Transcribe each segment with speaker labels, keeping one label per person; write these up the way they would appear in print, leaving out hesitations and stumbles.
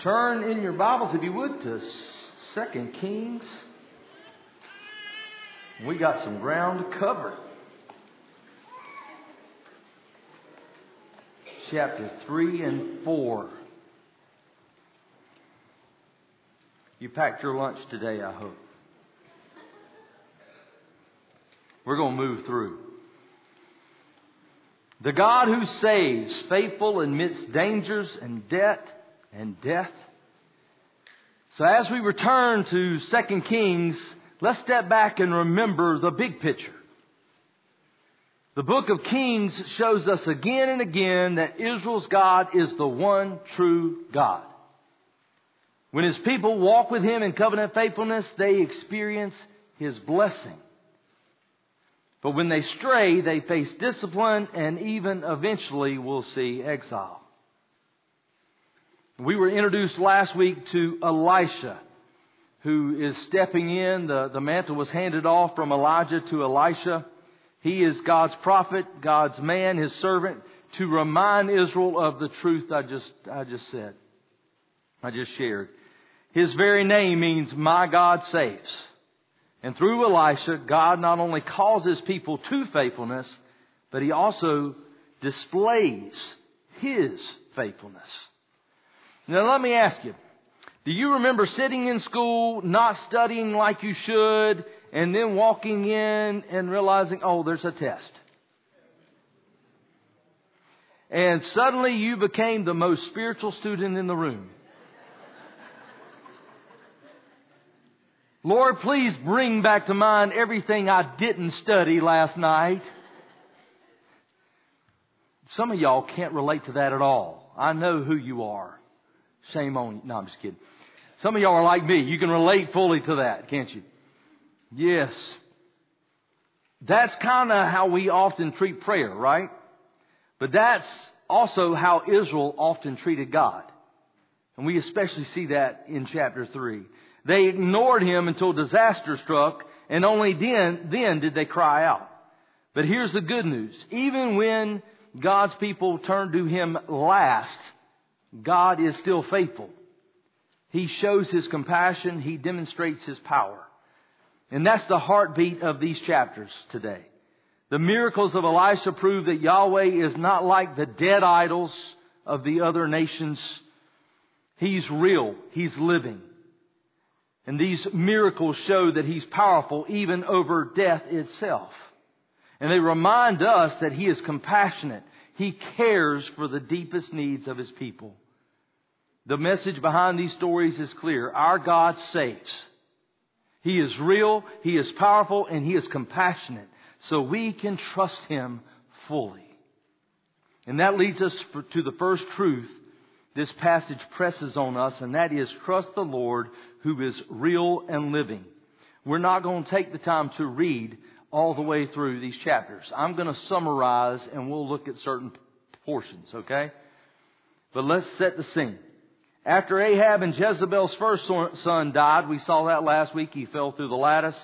Speaker 1: Turn in your Bibles, if you would, to 2 Kings. We got some ground to cover. Chapter 3 and 4. You packed your lunch today, I hope. We're going to move through. The God who saves, faithful amidst dangers and debt and death. So as we return to 2 Kings, let's step back and remember the big picture. The book of Kings shows us again and again that Israel's God is the one true God. When His people walk with Him in covenant faithfulness, they experience His blessing. But when they stray, they face discipline and even eventually will see exile. We were introduced last week to Elisha, who is stepping in. The mantle was handed off from Elijah to Elisha. He is God's prophet, God's man, His servant, to remind Israel of the truth I just shared. His very name means my God saves. And through Elisha, God not only calls His people to faithfulness, but He also displays His faithfulness. Now let me ask you, do you remember sitting in school, not studying like you should, and then walking in and realizing, oh, there's a test? And suddenly you became the most spiritual student in the room. Lord, please bring back to mind everything I didn't study last night. Some of y'all can't relate to that at all. I know who you are. Shame on you. No, I'm just kidding. Some of y'all are like me. You can relate fully to that, can't you? Yes. That's kind of how we often treat prayer, right? But that's also how Israel often treated God. And we especially see that in chapter 3. They ignored Him until disaster struck, and only then did they cry out. But here's the good news. Even when God's people turn to Him last, God is still faithful. He shows His compassion. He demonstrates His power. And that's the heartbeat of these chapters today. The miracles of Elisha prove that Yahweh is not like the dead idols of the other nations. He's real. He's living. And these miracles show that He's powerful even over death itself. And they remind us that He is compassionate. He cares for the deepest needs of His people. The message behind these stories is clear. Our God saves. He is real, He is powerful, and He is compassionate. So we can trust Him fully. And that leads us to the first truth this passage presses on us, and that is trust the Lord who is real and living. We're not going to take the time to read all the way through these chapters. I'm going to summarize and we'll look at certain portions, okay? But let's set the scene. After Ahab and Jezebel's first son died, we saw that last week, he fell through the lattice.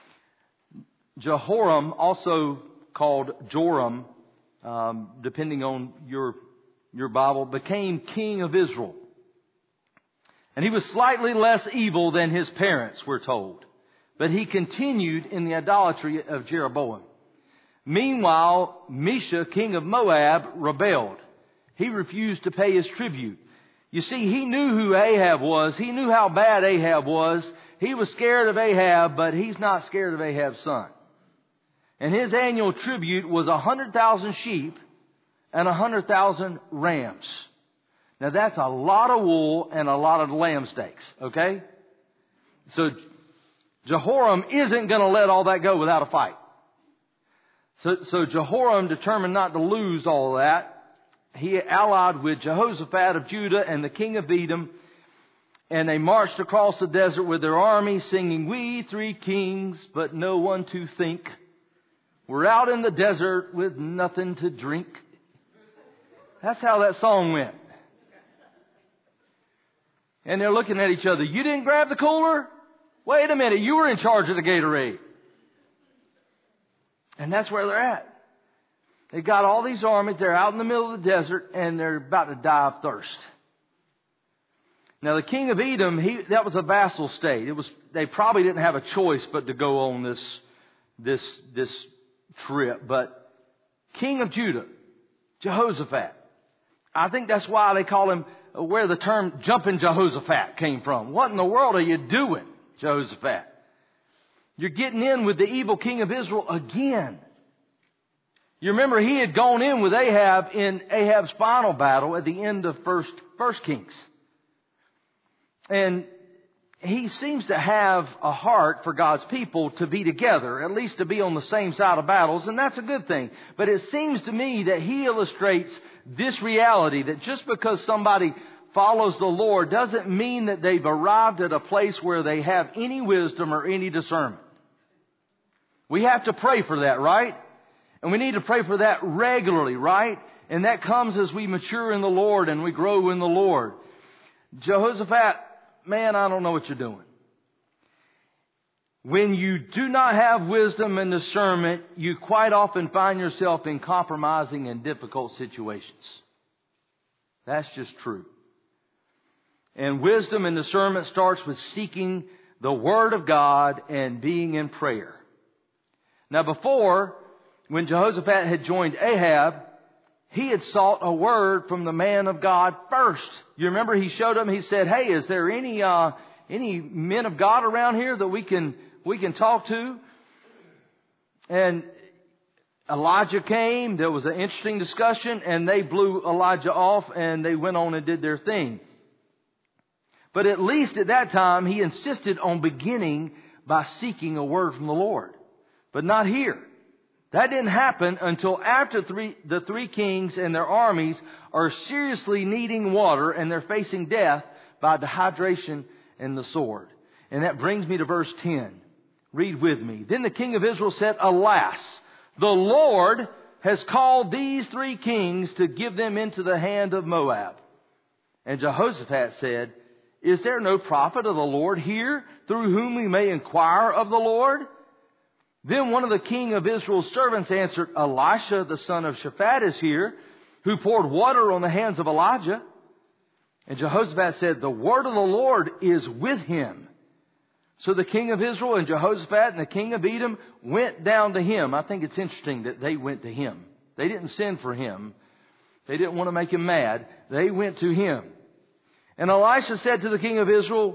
Speaker 1: Jehoram, also called Joram, depending on your Bible, became king of Israel. And he was slightly less evil than his parents, we're told. But he continued in the idolatry of Jeroboam. Meanwhile, Mesha, king of Moab, rebelled. He refused to pay his tribute. You see, he knew who Ahab was. He knew how bad Ahab was. He was scared of Ahab, but he's not scared of Ahab's son. And his annual tribute was 100,000 sheep and 100,000 rams. Now that's a lot of wool and a lot of lamb steaks, okay? So Jehoram isn't going to let all that go without a fight. So Jehoram determined not to lose all that. He allied with Jehoshaphat of Judah and the king of Edom, and they marched across the desert with their army singing, "We three kings, but no one to think. We're out in the desert with nothing to drink." That's how that song went. And they're looking at each other. You didn't grab the cooler? Wait a minute, you were in charge of the Gatorade. And that's where they're at. They got all these armies. They're out in the middle of the desert and they're about to die of thirst. Now the king of Edom, that was a vassal state. They probably didn't have a choice but to go on this trip. But king of Judah, Jehoshaphat. I think that's why they call him, where the term jumping Jehoshaphat came from. What in the world are you doing, Jehoshaphat? You're getting in with the evil king of Israel again. You remember he had gone in with Ahab in Ahab's final battle at the end of First Kings. And he seems to have a heart for God's people to be together, at least to be on the same side of battles, and that's a good thing. But it seems to me that he illustrates this reality, that just because somebody follows the Lord doesn't mean that they've arrived at a place where they have any wisdom or any discernment. We have to pray for that, right? And we need to pray for that regularly, right? And that comes as we mature in the Lord and we grow in the Lord. Jehoshaphat, man, I don't know what you're doing. When you do not have wisdom and discernment, you quite often find yourself in compromising and difficult situations. That's just true. And wisdom and discernment starts with seeking the Word of God and being in prayer. Now before, when Jehoshaphat had joined Ahab, he had sought a word from the man of God first. You remember he showed him, he said, hey, is there any men of God around here that we can talk to? And Elijah came, there was an interesting discussion, and they blew Elijah off and they went on and did their thing. But at least at that time, he insisted on beginning by seeking a word from the Lord. But not here. That didn't happen until after the three kings and their armies are seriously needing water and they're facing death by dehydration and the sword. And that brings me to verse 10. Read with me. Then the king of Israel said, alas, the Lord has called these three kings to give them into the hand of Moab. And Jehoshaphat said, is there no prophet of the Lord here through whom we may inquire of the Lord? Then one of the king of Israel's servants answered, Elisha, the son of Shaphat, is here, who poured water on the hands of Elijah. And Jehoshaphat said, the word of the Lord is with him. So the king of Israel and Jehoshaphat and the king of Edom went down to him. I think it's interesting that they went to him. They didn't send for him. They didn't want to make him mad. They went to him. And Elisha said to the king of Israel,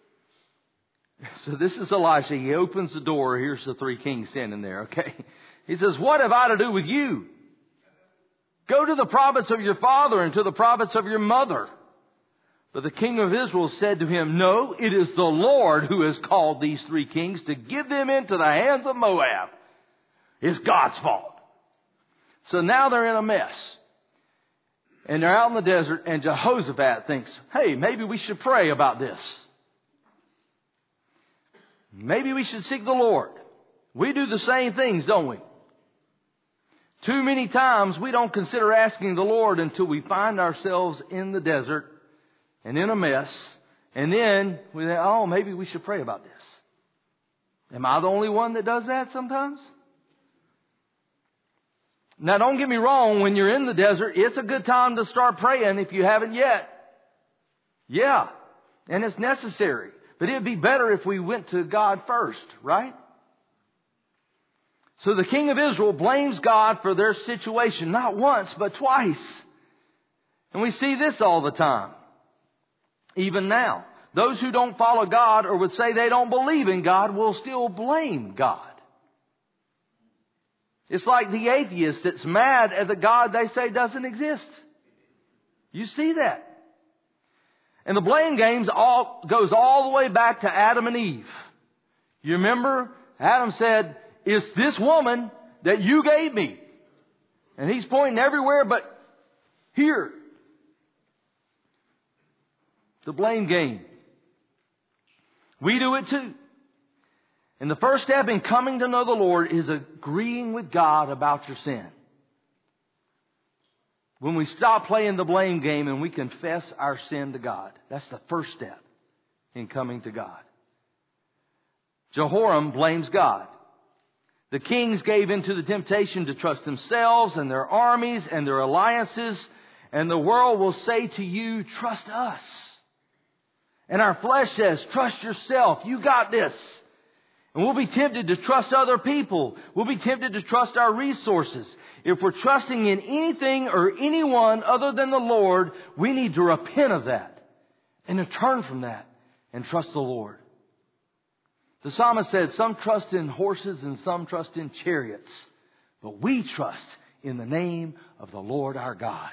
Speaker 1: so this is Elisha. He opens the door. Here's the three kings standing there, okay? He says, what have I to do with you? Go to the prophets of your father and to the prophets of your mother. But the king of Israel said to him, no, it is the Lord who has called these three kings to give them into the hands of Moab. It's God's fault. So now they're in a mess. And they're out in the desert, and Jehoshaphat thinks, hey, maybe we should pray about this. Maybe we should seek the Lord. We do the same things, don't we? Too many times we don't consider asking the Lord until we find ourselves in the desert and in a mess. And then we think, oh, maybe we should pray about this. Am I the only one that does that sometimes? Now, don't get me wrong. When you're in the desert, it's a good time to start praying if you haven't yet. Yeah, and it's necessary. But it'd be better if we went to God first, right? So the king of Israel blames God for their situation, not once, but twice. And we see this all the time. Even now. Those who don't follow God or would say they don't believe in God will still blame God. It's like the atheist that's mad at the God they say doesn't exist. You see that. And the blame games goes all the way back to Adam and Eve. You remember? Adam said, it's this woman that you gave me. And he's pointing everywhere but here. The blame game. We do it too. And the first step in coming to know the Lord is agreeing with God about your sin. When we stop playing the blame game and we confess our sin to God. That's the first step in coming to God. Jehoram blames God. The kings gave into the temptation to trust themselves and their armies and their alliances. And the world will say to you, trust us. And our flesh says, trust yourself. You got this. And we'll be tempted to trust other people. We'll be tempted to trust our resources. If we're trusting in anything or anyone other than the Lord, we need to repent of that and to turn from that and trust the Lord. The psalmist said, some trust in horses and some trust in chariots, but we trust in the name of the Lord our God.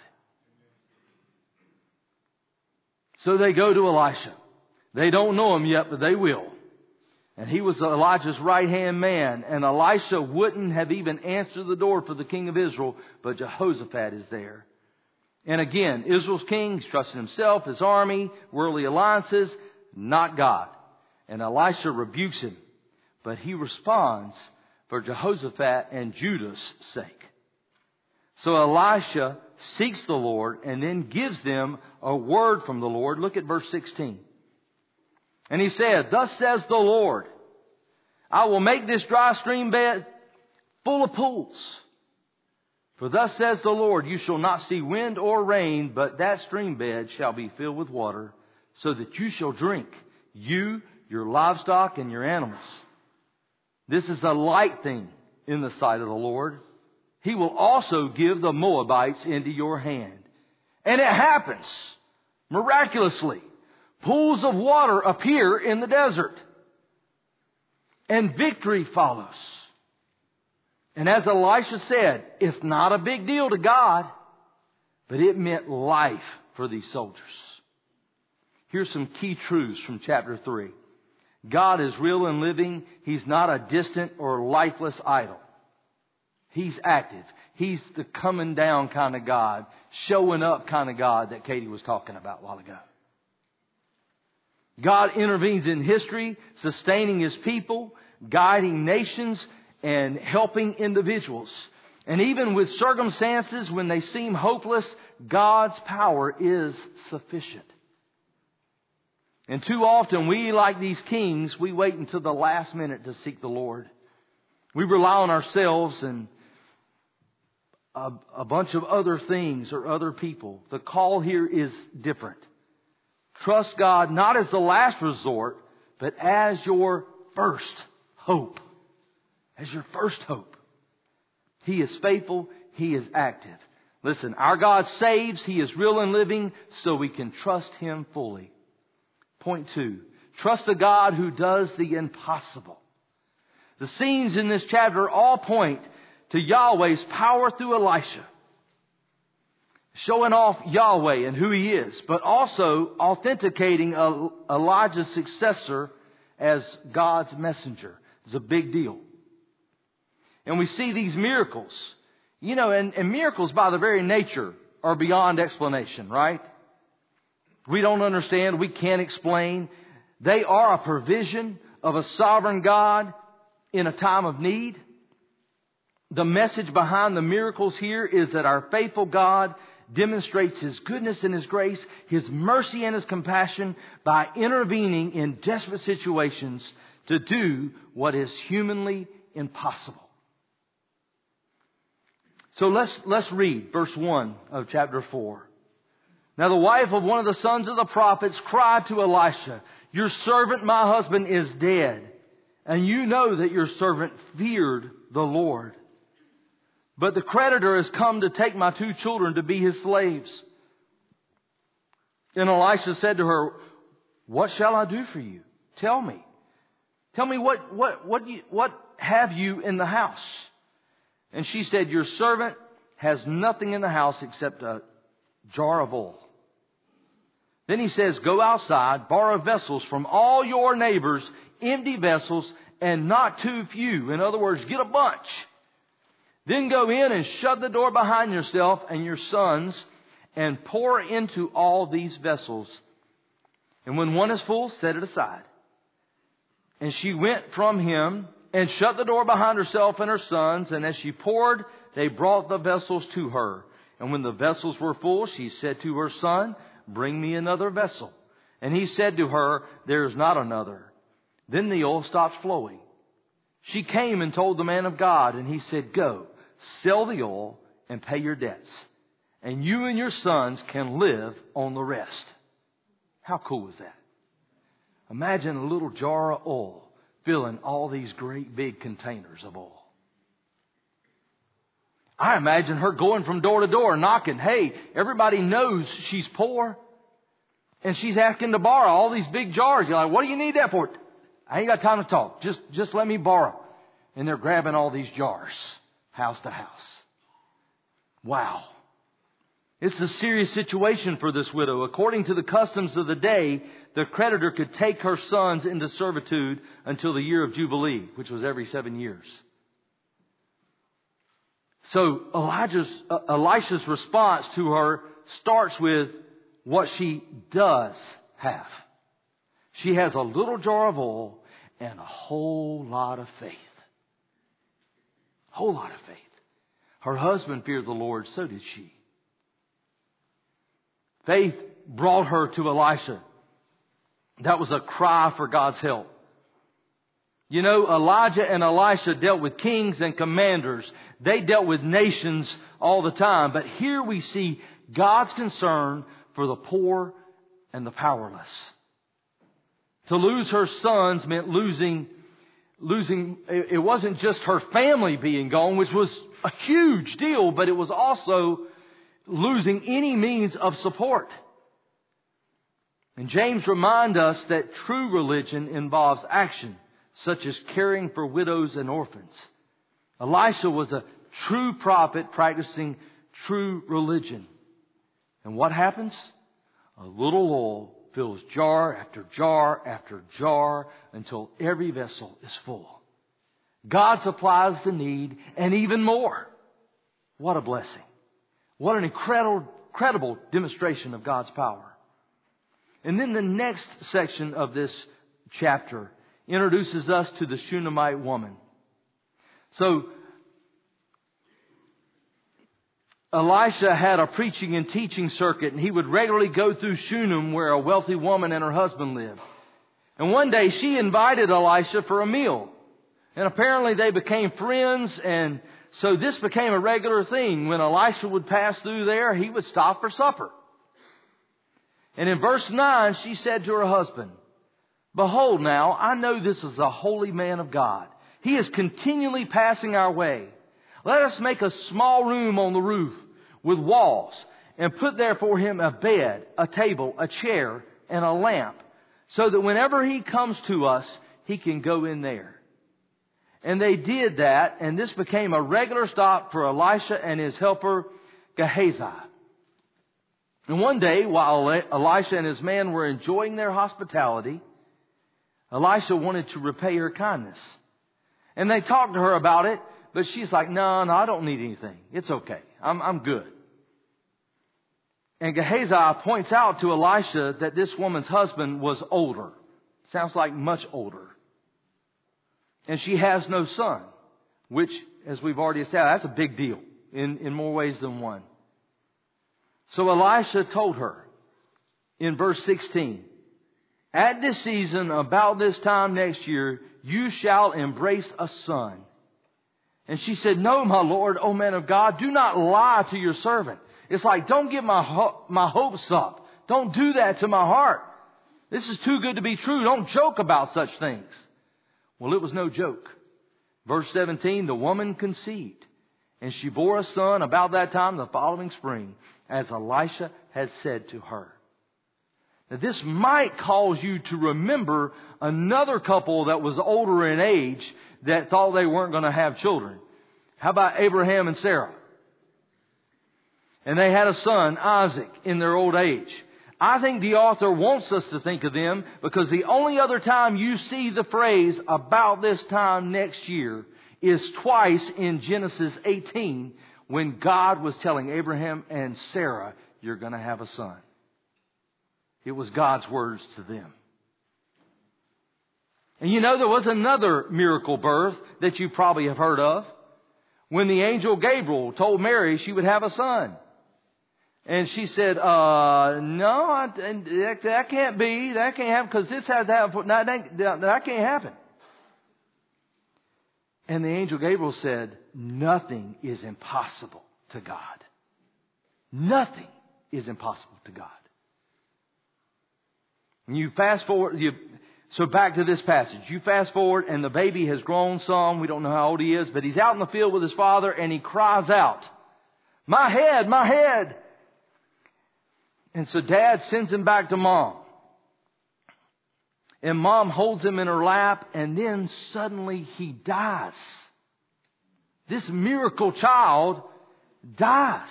Speaker 1: So they go to Elisha. They don't know him yet, but they will. And he was Elijah's right-hand man. And Elisha wouldn't have even answered the door for the king of Israel, but Jehoshaphat is there. And again, Israel's king is trusting himself, his army, worldly alliances, not God. And Elisha rebukes him. But he responds for Jehoshaphat and Judah's sake. So Elisha seeks the Lord and then gives them a word from the Lord. Look at verse 16. And he said, thus says the Lord, I will make this dry stream bed full of pools. For thus says the Lord, you shall not see wind or rain, but that stream bed shall be filled with water, so that you shall drink, you, your livestock, and your animals. This is a light thing in the sight of the Lord. He will also give the Moabites into your hand. And it happens miraculously. Pools of water appear in the desert. And victory follows. And as Elisha said, it's not a big deal to God, but it meant life for these soldiers. Here's some key truths from chapter 3. God is real and living. He's not a distant or lifeless idol. He's active. He's the coming down kind of God, showing up kind of God that Katie was talking about a while ago. God intervenes in history, sustaining His people, guiding nations, and helping individuals. And even with circumstances when they seem hopeless, God's power is sufficient. And too often we, like these kings, we wait until the last minute to seek the Lord. We rely on ourselves and a bunch of other things or other people. The call here is different. Trust God not as the last resort, but as your first hope. As your first hope. He is faithful. He is active. Listen, our God saves. He is real and living, so we can trust Him fully. Point 2. Trust a God who does the impossible. The scenes in this chapter all point to Yahweh's power through Elisha, showing off Yahweh and who He is, but also authenticating Elijah's successor as God's messenger. It's a big deal. And we see these miracles. You know, and miracles by their very nature are beyond explanation, right? We don't understand. We can't explain. They are a provision of a sovereign God in a time of need. The message behind the miracles here is that our faithful God demonstrates His goodness and His grace, His mercy and His compassion by intervening in desperate situations to do what is humanly impossible. So let's read verse 1 of chapter 4. Now the wife of one of the sons of the prophets cried to Elisha, your servant, my husband, is dead. And you know that your servant feared the Lord. But the creditor has come to take my 2 children to be his slaves. And Elisha said to her, what shall I do for you? Tell me. Tell me what have you in the house? And she said, your servant has nothing in the house except a jar of oil. Then he says, go outside, borrow vessels from all your neighbors, empty vessels, and not too few. In other words, get a bunch. Then go in and shut the door behind yourself and your sons and pour into all these vessels. And when one is full, set it aside. And she went from him and shut the door behind herself and her sons. And as she poured, they brought the vessels to her. And when the vessels were full, she said to her son, bring me another vessel. And he said to her, there is not another. Then the oil stopped flowing. She came and told the man of God, and he said, go, sell the oil and pay your debts. And you and your sons can live on the rest. How cool is that? Imagine a little jar of oil filling all these great big containers of oil. I imagine her going from door to door knocking. Hey, everybody knows she's poor. And she's asking to borrow all these big jars. You're like, what do you need that for? I ain't got time to talk. Just let me borrow. And they're grabbing all these jars, house to house. Wow. It's a serious situation for this widow. According to the customs of the day, the creditor could take her sons into servitude until the year of Jubilee, which was every 7 years. So Elisha's response to her starts with what she does have. She has a little jar of oil and a whole lot of faith. Whole lot of faith. Her husband feared the Lord, so did she. Faith brought her to Elisha. That was a cry for God's help. You know, Elijah and Elisha dealt with kings and commanders. They dealt with nations all the time. But here we see God's concern for the poor and the powerless. To lose her sons meant losing, it wasn't just her family being gone, which was a huge deal, but it was also losing any means of support. And James reminds us that true religion involves action, such as caring for widows and orphans. Elisha was a true prophet practicing true religion. And what happens? A little oil fills jar after jar after jar until every vessel is full. God supplies the need and even more. What a blessing. What an incredible demonstration of God's power. And then the next section of this chapter introduces us to the Shunammite woman. So, Elisha had a preaching and teaching circuit, and he would regularly go through Shunem, where a wealthy woman and her husband lived. And one day she invited Elisha for a meal. And apparently they became friends, and so this became a regular thing. When Elisha would pass through there, he would stop for supper. And in verse 9, she said to her husband, "Behold now, I know this is a holy man of God. He is continually passing our way. Let us make a small room on the roof with walls, and put there for him a bed, a table, a chair, and a lamp, so that whenever he comes to us, he can go in there." And they did that, and this became a regular stop for Elisha and his helper Gehazi. And one day, while Elisha and his men were enjoying their hospitality, Elisha wanted to repay her kindness. And they talked to her about it, but she's like, no, I don't need anything. It's okay. I'm good. And Gehazi points out to Elisha that this woman's husband was older. Sounds like much older. And she has no son, which, as we've already established, that's a big deal in more ways than one. So Elisha told her in verse 16, "At this season, about this time next year, you shall embrace a son." And she said, "No, my Lord, O man of God, do not lie to your servant." It's like, don't get my hopes up. Don't do that to my heart. This is too good to be true. Don't joke about such things. Well, it was no joke. Verse 17, the woman conceived, and she bore a son about that time the following spring, as Elisha had said to her. Now, this might cause you to remember another couple that was older in age that thought they weren't going to have children. How about Abraham and Sarah? And they had a son, Isaac, in their old age. I think the author wants us to think of them because the only other time you see the phrase "about this time next year" is twice in Genesis 18 when God was telling Abraham and Sarah, "You're going to have a son." It was God's words to them. And you know, there was another miracle birth that you probably have heard of. When the angel Gabriel told Mary she would have a son. And she said, no, that can't be. That can't happen because this has to happen. That can't happen. And the angel Gabriel said, nothing is impossible to God. Nothing is impossible to God. When you fast forward, So back to this passage. You fast forward and the baby has grown some. We don't know how old he is, but he's out in the field with his father and he cries out, "My head, my head." And so Dad sends him back to Mom. And Mom holds him in her lap, and then suddenly he dies. This miracle child dies.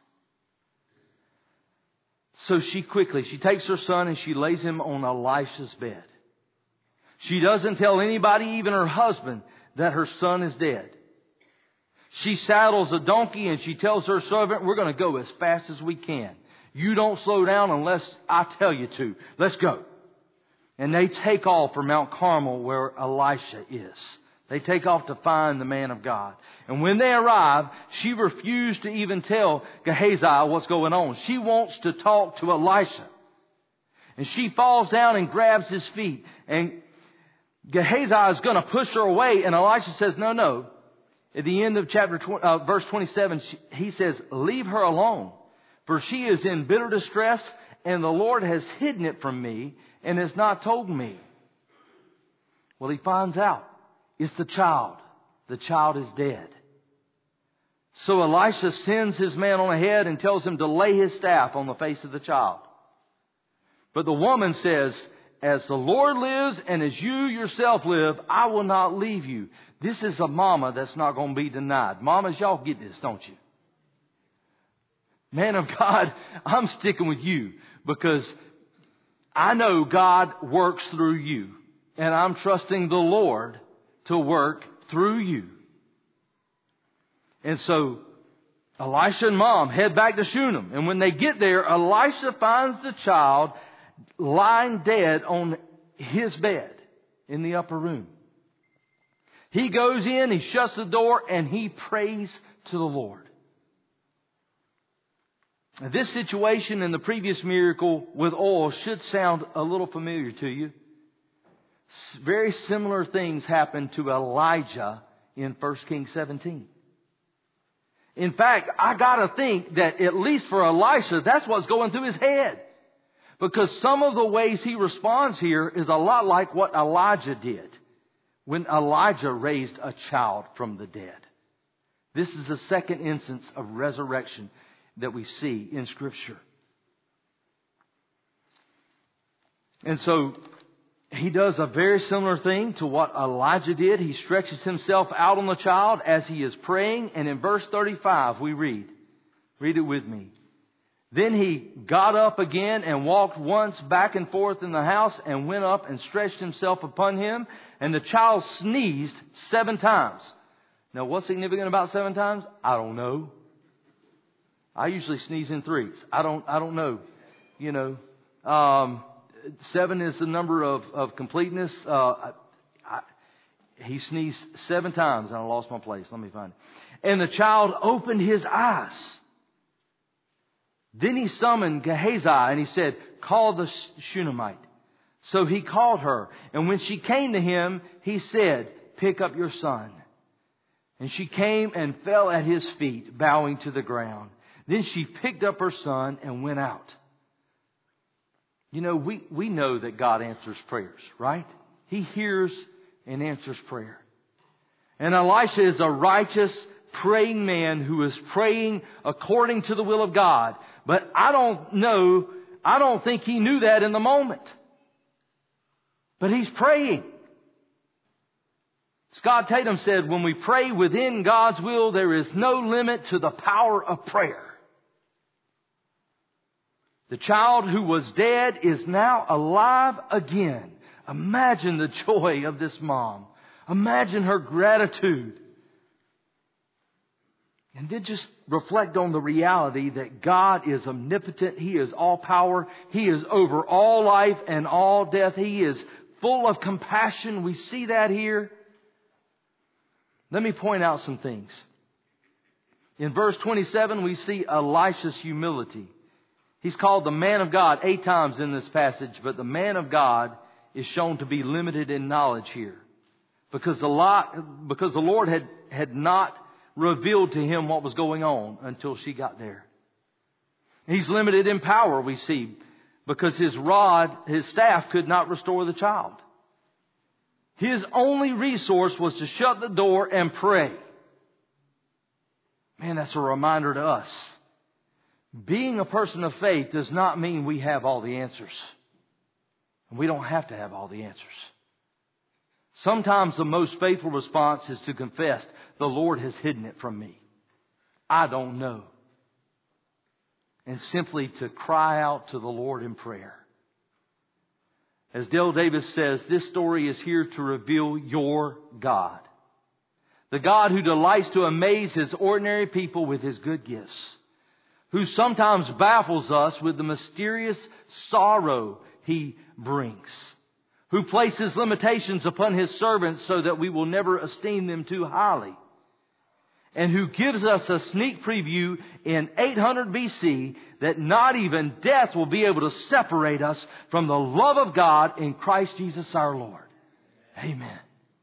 Speaker 1: So she takes her son and she lays him on Elisha's bed. She doesn't tell anybody, even her husband, that her son is dead. She saddles a donkey and she tells her servant, "We're going to go as fast as we can. You don't slow down unless I tell you to. Let's go." And they take off for Mount Carmel where Elisha is. They take off to find the man of God. And when they arrive, she refused to even tell Gehazi what's going on. She wants to talk to Elisha. And she falls down and grabs his feet. And Gehazi is going to push her away. And Elisha says, no. At the end of verse 27, he says, "Leave her alone. For she is in bitter distress, and the Lord has hidden it from me and has not told me." Well, he finds out it's the child. The child is dead. So Elisha sends his man on ahead and tells him to lay his staff on the face of the child. But the woman says, "As the Lord lives and as you yourself live, I will not leave you." This is a mama that's not going to be denied. Mamas, y'all get this, don't you? Man of God, I'm sticking with you because I know God works through you. And I'm trusting the Lord to work through you. And so Elisha and Mom head back to Shunem. And when they get there, Elisha finds the child lying dead on his bed in the upper room. He goes in, he shuts the door, and he prays to the Lord. This situation and the previous miracle with oil should sound a little familiar to you. Very similar things happened to Elijah in 1 Kings 17. In fact, I got to think that at least for Elisha, that's what's going through his head. Because some of the ways he responds here is a lot like what Elijah did when Elijah raised a child from the dead. This is the second instance of resurrection that we see in Scripture. And so he does a very similar thing to what Elijah did. He stretches himself out on the child as he is praying. And in verse 35 we read it with me. "Then he got up again and walked once back and forth in the house and went up and stretched himself upon him. And the child sneezed 7 times. Now what's significant about 7 times? I don't know. I usually sneeze in 3s. I don't know. 7 is the number of completeness. He sneezed 7 times and I lost my place. Let me find it. "And the child opened his eyes. Then he summoned Gehazi and he said, 'Call the Shunammite.' So he called her. And when she came to him, he said, 'Pick up your son.' And she came and fell at his feet, bowing to the ground. Then she picked up her son and went out." We know that God answers prayers, right? He hears and answers prayer. And Elisha is a righteous, praying man who is praying according to the will of God. But I don't think he knew that in the moment. But he's praying. Scott Tatum said, "When we pray within God's will, there is no limit to the power of prayer." The child who was dead is now alive again. Imagine the joy of this mom. Imagine her gratitude. And then just reflect on the reality that God is omnipotent. He is all power. He is over all life and all death. He is full of compassion. We see that here. Let me point out some things. In verse 27, we see Elisha's humility. He's called the man of God 8 times in this passage, but the man of God is shown to be limited in knowledge here. Because the Lord had not revealed to him what was going on until she got there. He's limited in power, we see, because his staff could not restore the child. His only resource was to shut the door and pray. Man, that's a reminder to us. Being a person of faith does not mean we have all the answers. We don't have to have all the answers. Sometimes the most faithful response is to confess, the Lord has hidden it from me. I don't know. And simply to cry out to the Lord in prayer. As Dale Davis says, this story is here to reveal your God. The God who delights to amaze His ordinary people with His good gifts. Who sometimes baffles us with the mysterious sorrow He brings. Who places limitations upon His servants so that we will never esteem them too highly. And who gives us a sneak preview in 800 BC that not even death will be able to separate us from the love of God in Christ Jesus our Lord. Amen.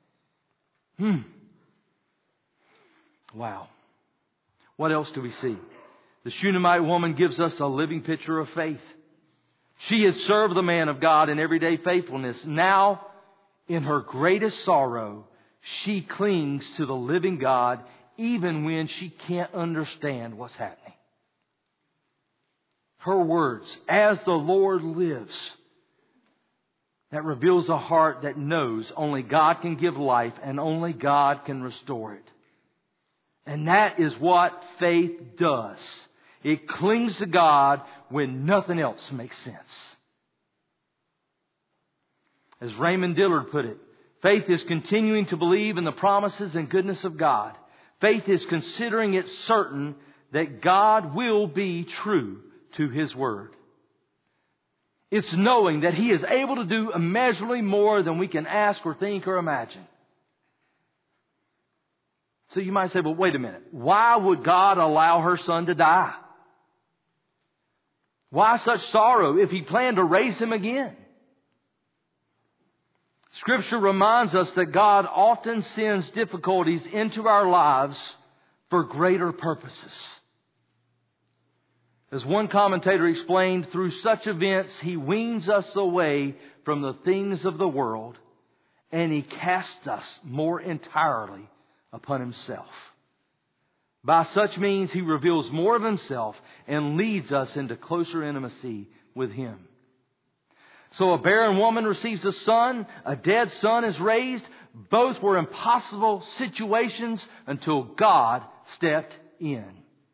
Speaker 1: Wow. What else do we see? The Shunammite woman gives us a living picture of faith. She had served the man of God in everyday faithfulness. Now, in her greatest sorrow, she clings to the living God even when she can't understand what's happening. Her words, as the Lord lives, that reveals a heart that knows only God can give life and only God can restore it. And that is what faith does. It clings to God when nothing else makes sense. As Raymond Dillard put it, faith is continuing to believe in the promises and goodness of God. Faith is considering it certain that God will be true to His Word. It's knowing that He is able to do immeasurably more than we can ask or think or imagine. So you might say, well, wait a minute. Why would God allow her son to die? Why such sorrow if He planned to raise him again? Scripture reminds us that God often sends difficulties into our lives for greater purposes. As one commentator explained, through such events, He weans us away from the things of the world and He casts us more entirely upon Himself. By such means, He reveals more of Himself and leads us into closer intimacy with Him. So a barren woman receives a son, a dead son is raised. Both were impossible situations until God stepped in.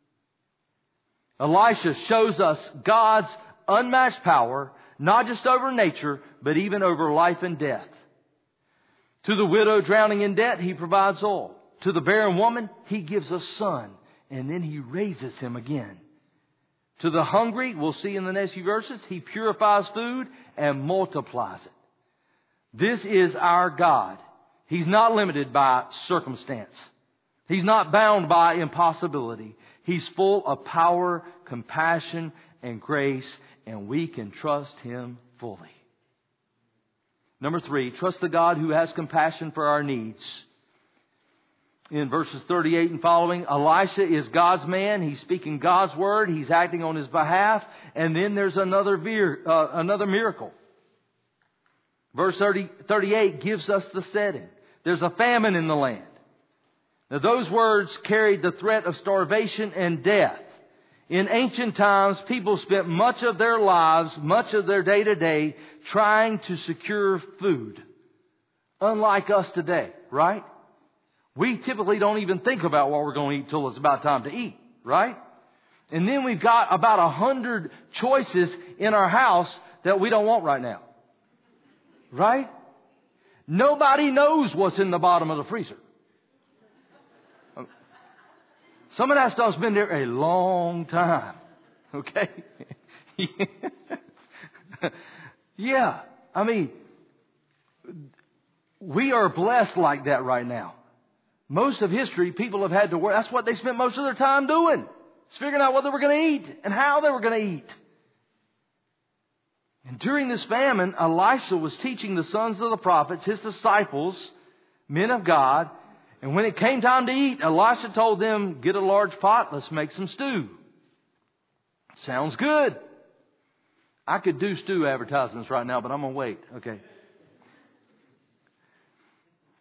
Speaker 1: Elisha shows us God's unmatched power, not just over nature, but even over life and death. To the widow drowning in debt, He provides oil. To the barren woman, He gives a son, and then He raises him again. To the hungry, we'll see in the next few verses, He purifies food and multiplies it. This is our God. He's not limited by circumstance. He's not bound by impossibility. He's full of power, compassion, and grace, and we can trust Him fully. Number 3, trust the God who has compassion for our needs. In verses 38 and following, Elisha is God's man. He's speaking God's word. He's acting on his behalf. And then there's another miracle. Verse 38 gives us the setting. There's a famine in the land. Now those words carried the threat of starvation and death. In ancient times, people spent much of their lives, much of their day-to-day, trying to secure food. Unlike us today, right? We typically don't even think about what we're going to eat till it's about time to eat, right? And then we've got about 100 choices in our house that we don't want right now. Right? Nobody knows what's in the bottom of the freezer. Some of that stuff's been there a long time. Okay? Yeah. I mean, we are blessed like that right now. Most of history, people have had to work. That's what they spent most of their time doing. It's figuring out what they were going to eat and how they were going to eat. And during this famine, Elisha was teaching the sons of the prophets, his disciples, men of God. And when it came time to eat, Elisha told them, get a large pot, let's make some stew. Sounds good. I could do stew advertisements right now, but I'm going to wait. Okay.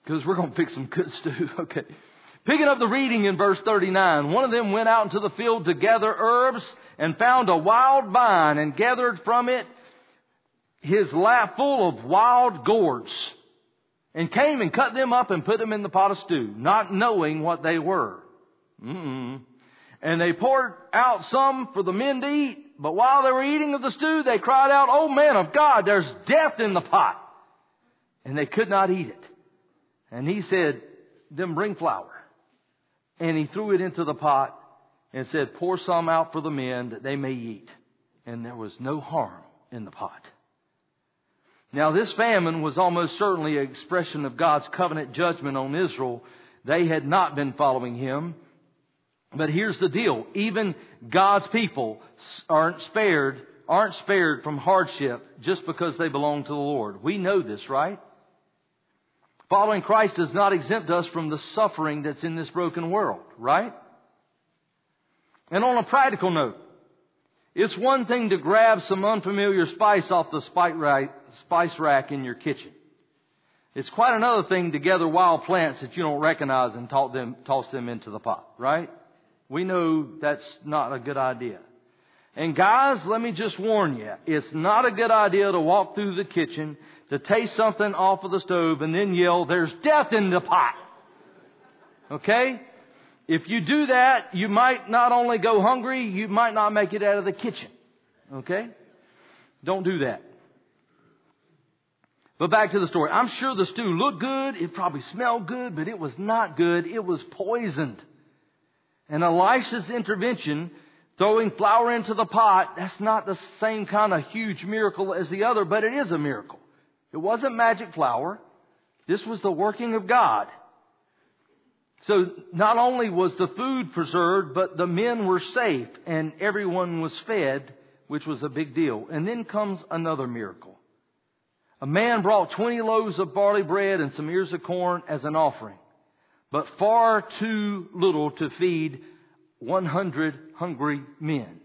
Speaker 1: because we're going to pick some good stew. Okay. Picking up the reading in verse 39. One of them went out into the field to gather herbs and found a wild vine and gathered from it his lap full of wild gourds and came and cut them up and put them in the pot of stew, not knowing what they were. And they poured out some for the men to eat. But while they were eating of the stew, they cried out, "Oh, man of God, there's death in the pot." And they could not eat it. And he said, "Then bring flour." And he threw it into the pot and said, "Pour some out for the men that they may eat." And there was no harm in the pot. Now this famine was almost certainly an expression of God's covenant judgment on Israel. They had not been following Him. But here's the deal. Even God's people aren't spared from hardship just because they belong to the Lord. We know this, right? Following Christ does not exempt us from the suffering that's in this broken world, right? And on a practical note, it's one thing to grab some unfamiliar spice off the spice rack in your kitchen. It's quite another thing to gather wild plants that you don't recognize and toss them into the pot, right? We know that's not a good idea. And guys, let me just warn you, it's not a good idea to walk through the kitchen, to taste something off of the stove and then yell, "There's death in the pot." Okay? If you do that, you might not only go hungry, you might not make it out of the kitchen. Okay? Don't do that. But back to the story. I'm sure the stew looked good. It probably smelled good, but it was not good. It was poisoned. And Elisha's intervention, throwing flour into the pot, that's not the same kind of huge miracle as the other, but it is a miracle. It wasn't magic flour. This was the working of God. So not only was the food preserved, but the men were safe and everyone was fed, which was a big deal. And then comes another miracle. A man brought 20 loaves of barley bread and some ears of corn as an offering, but far too little to feed 100 hungry men.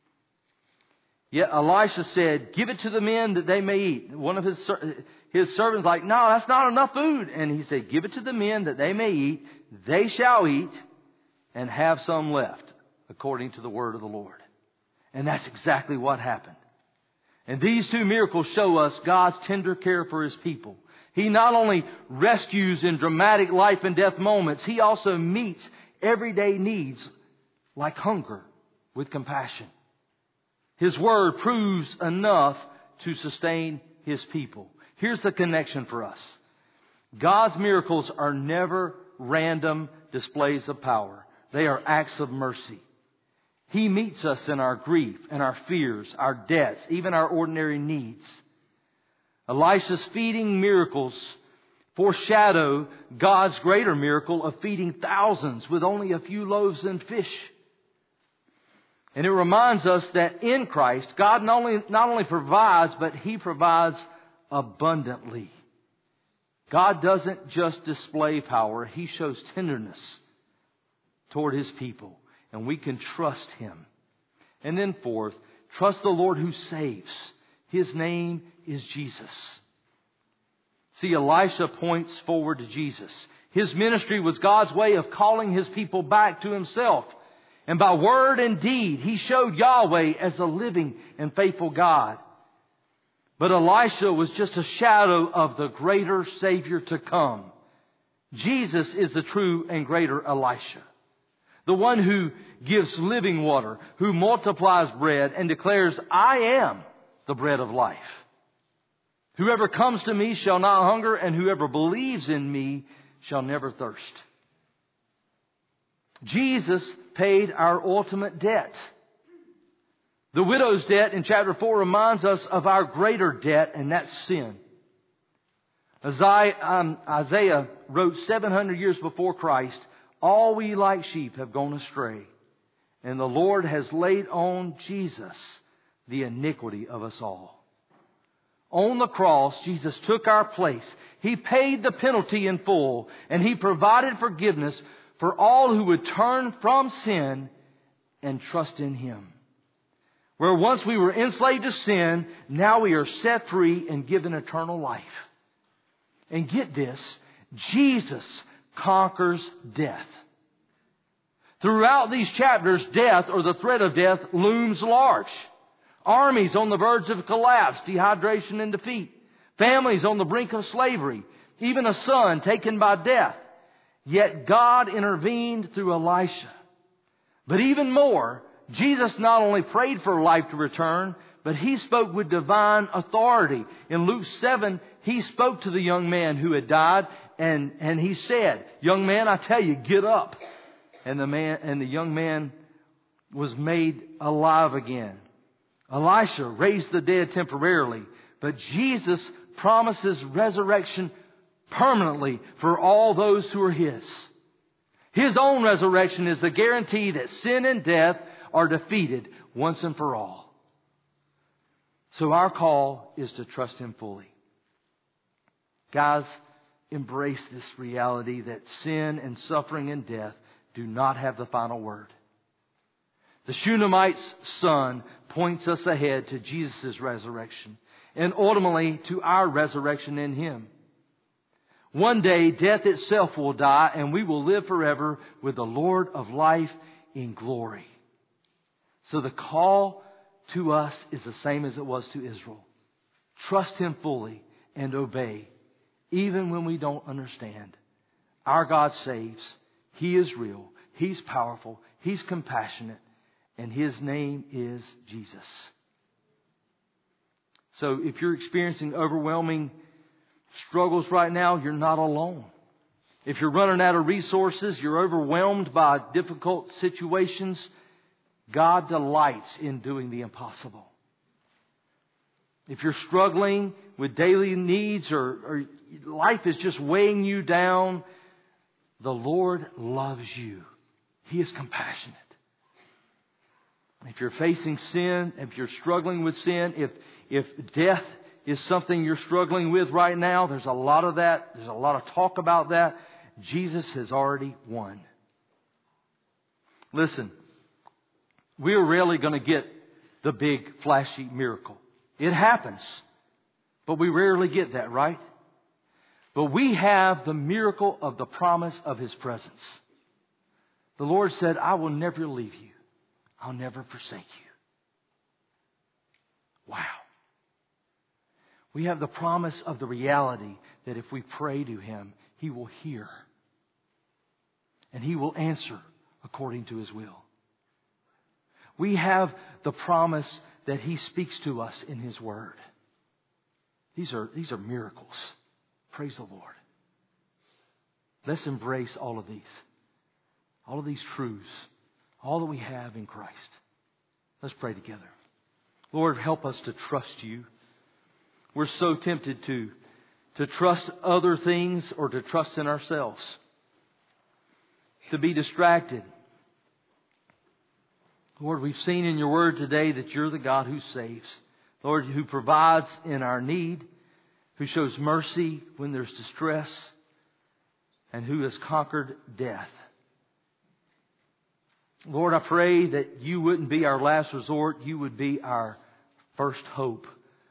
Speaker 1: Yet Elisha said, "Give it to the men that they may eat." One of his servants like, "No, that's not enough food." And he said, "Give it to the men that they may eat. They shall eat and have some left, according to the word of the Lord." And that's exactly what happened. And these two miracles show us God's tender care for His people. He not only rescues in dramatic life and death moments, He also meets everyday needs like hunger with compassion. His word proves enough to sustain His people. Here's the connection for us. God's miracles are never random displays of power. They are acts of mercy. He meets us in our grief and our fears, our debts, even our ordinary needs. Elisha's feeding miracles foreshadow God's greater miracle of feeding thousands with only a few loaves and fish. And it reminds us that in Christ, God not only provides, but He provides abundantly. God doesn't just display power. He shows tenderness toward His people. And we can trust Him. And then fourth, trust the Lord who saves. His name is Jesus. See, Elisha points forward to Jesus. His ministry was God's way of calling His people back to Himself. And by word and deed, He showed Yahweh as a living and faithful God. But Elisha was just a shadow of the greater Savior to come. Jesus is the true and greater Elisha. The one who gives living water, who multiplies bread and declares, "I am the bread of life. Whoever comes to me shall not hunger, and whoever believes in me shall never thirst." Jesus paid our ultimate debt. The widow's debt in chapter 4 reminds us of our greater debt, and that's sin. Isaiah wrote 700 years before Christ, "All we like sheep have gone astray, and the Lord has laid on Jesus the iniquity of us all." On the cross, Jesus took our place. He paid the penalty in full, and He provided forgiveness for all who would turn from sin and trust in Him. Where once we were enslaved to sin, now we are set free and given eternal life. And get this, Jesus conquers death. Throughout these chapters, death or the threat of death looms large. Armies on the verge of collapse, dehydration and defeat. Families on the brink of slavery. Even a son taken by death. Yet God intervened through Elisha. But even more, Jesus not only prayed for life to return, but He spoke with divine authority. In Luke 7, He spoke to the young man who had died, and He said, "Young man, I tell you, get up." And the young man was made alive again. Elisha raised the dead temporarily, but Jesus promises resurrection permanently for all those who are His. His own resurrection is the guarantee that sin and death are defeated once and for all. So our call is to trust Him fully. Guys, embrace this reality that sin and suffering and death do not have the final word. The Shunammite's son points us ahead to Jesus' resurrection and ultimately to our resurrection in Him. One day, death itself will die and we will live forever with the Lord of life in glory. So the call to us is the same as it was to Israel. Trust Him fully and obey, even when we don't understand. Our God saves. He is real. He's powerful. He's compassionate. And His name is Jesus. So if you're experiencing overwhelming struggles right now, you're not alone. If you're running out of resources, you're overwhelmed by difficult situations, God delights in doing the impossible. If you're struggling with daily needs or life is just weighing you down, the Lord loves you. He is compassionate. If you're facing sin, if you're struggling with sin, if death is something you're struggling with right now, there's a lot of that. There's a lot of talk about that. Jesus has already won. Listen, we're rarely going to get the big, flashy miracle. It happens, but we rarely get that, right? But we have the miracle of the promise of His presence. The Lord said, "I will never leave you. I'll never forsake you." Wow. We have the promise of the reality that if we pray to Him, He will hear. And He will answer according to His will. We have the promise that He speaks to us in His Word. These are miracles. Praise the Lord. Let's embrace all of these. All of these truths. All that we have in Christ. Let's pray together. Lord, help us to trust You. We're so tempted to trust other things or to trust in ourselves. To be distracted. Lord, we've seen in Your Word today that You're the God who saves. Lord, who provides in our need, who shows mercy when there's distress, and who has conquered death. Lord, I pray that You wouldn't be our last resort. You would be our first hope.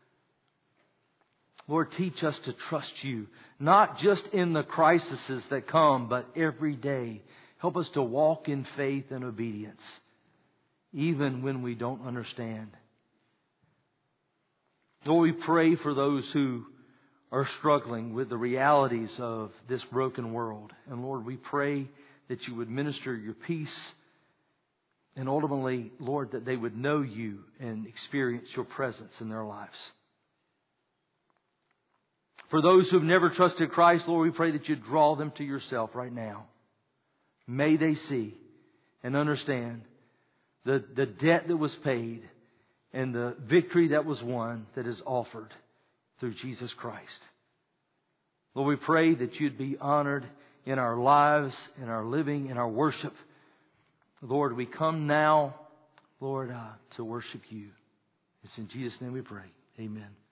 Speaker 1: Lord, teach us to trust You, not just in the crises that come, but every day. Help us to walk in faith and obedience, even when we don't understand. Lord, we pray for those who are struggling with the realities of this broken world. And Lord, we pray that You would minister Your peace. And ultimately, Lord, that they would know You and experience Your presence in their lives. For those who have never trusted Christ, Lord, we pray that You draw them to Yourself right now. May they see and understand the debt that was paid and the victory that was won that is offered through Jesus Christ. Lord, we pray that You'd be honored in our lives, in our living, in our worship. Lord, we come now, Lord, to worship You. It's in Jesus' name we pray. Amen.